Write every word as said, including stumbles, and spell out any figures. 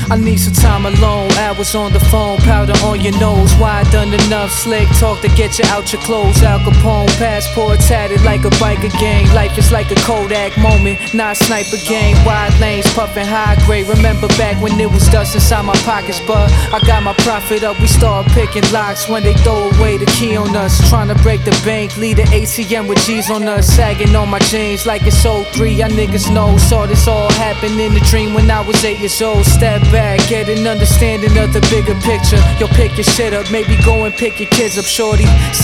I need some time alone, hours on the phone, powder on your nose. Why I done enough slick talk to get you out your clothes. Al Capone, passport tatted like a biker gang. Life is like a Kodak moment, not a sniper game. Wide lanes, puffin' high grade. Remember back when it was dust inside my pockets, but I got my profit up. We start picking locks when they throw away the key on us. Trying to break the bank, lead the A T M with G's on us. Sagging on my jeans like it's oh three. Y'all niggas know, saw this all happen in a dream when I was eight years old. Step back, get an understanding of the bigger picture. Yo, pick your shit up, maybe go and pick your kids up, shorty.